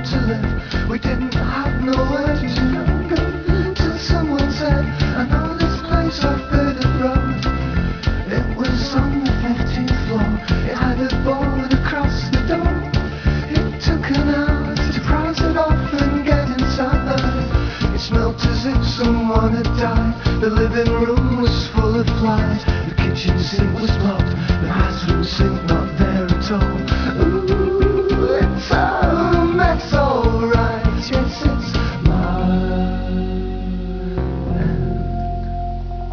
to live. We didn't have nowhere to go till someone said, I know this place off Birded Road. It was on the 15th floor. It had a board across the door. It took an hour to prize it off and get inside. It smelt as if someone had died. The living room was full of flies. The kitchen sink was blocked, the bathroom sink not.